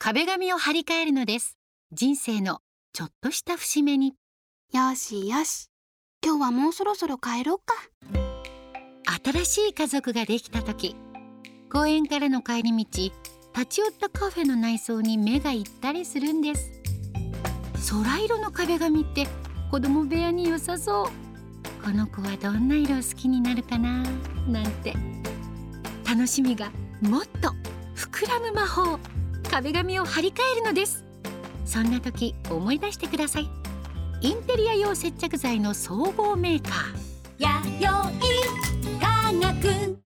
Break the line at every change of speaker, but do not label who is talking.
壁紙を張り替えるのです。人生のちょっとした節目に。
よしよし、今日はもうそろそろ帰ろうか。
新しい家族ができた時、公園からの帰り道、立ち寄ったカフェの内装に目が行ったりするんです。空色の壁紙って子供部屋に良さそう。この子はどんな色好きになるかななんて、楽しみがもっと膨らむ魔法、壁紙を張り替えるのです。そんな時思い出してください。インテリア用接着剤の総合メーカー、
弥生化学